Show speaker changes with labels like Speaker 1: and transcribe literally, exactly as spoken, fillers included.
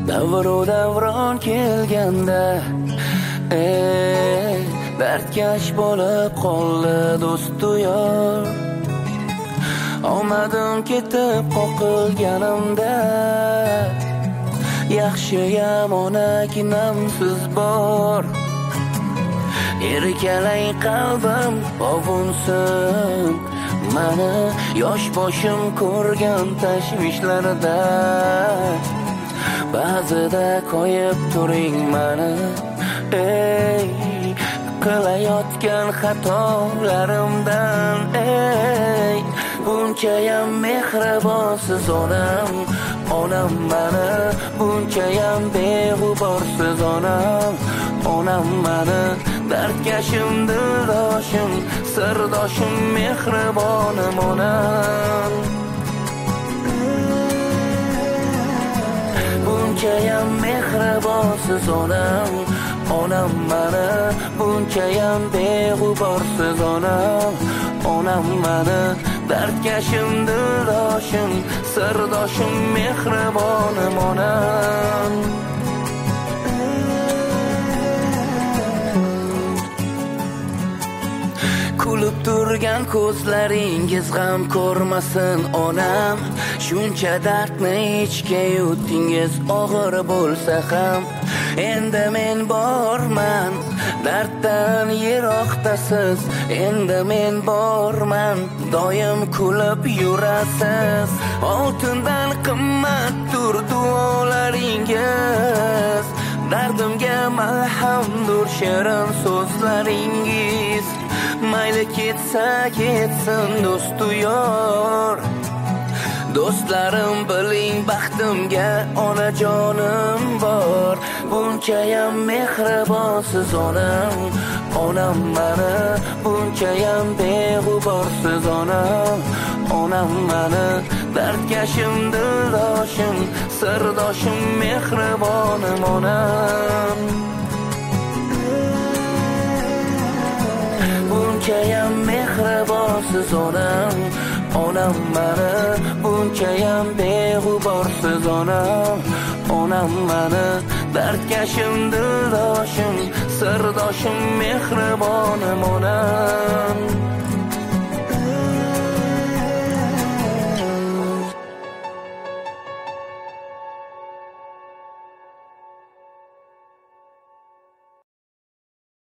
Speaker 1: Davru davron kelganda ey dardkash bo'lib qoldi do'stu yor. Omadim ketib qoqilganimda yaxshi yomona kinamsiz bor. Erkalang qalbim ovunsin mani yosh boshim ko'rgan tashvishlarda. Ba'zida qo'yib turing mani ey qilayotgan xatolarimdan. Ey bunchayam mehribonsiz onam, onam mani bunchayam beg'uborsiz onam, onam mani dardkashim dildoshim sirdoshim mehribonim onam. Bunchayam mehribonsiz onam, onam mani bunchayam beg'uborsiz onam, onam mani dardkashim dildoshim sirdoshim mehribonim onam. Kulib turgan ko'zlaringiz g'am ko'rmasin onam. Shuncha dardni ichga yutdingiz og'ir bo'lsa ham. Endi men borman darddan yiroqdasiz. Endi men borman doim kulib yurasiz. Oltindan qimmatdir duolaringiz. Dardimga malhamdur shirin so'zlaringiz. Mayli ketsa ketsin do'stu yor. Do'stlarim biling baxtimga onajonim bor. Bunchayam mehribonsiz onam, onam mani bunchayam beg'uborsiz onam, onam mani dardkashim dildoshim sirdoshim mehribonim onam. Bunchayam mehribonsiz onam, onam mani bunchayam beg'uborsiz onam, onam mani dardkashim dildoshim sirdoshim mehribonim onam.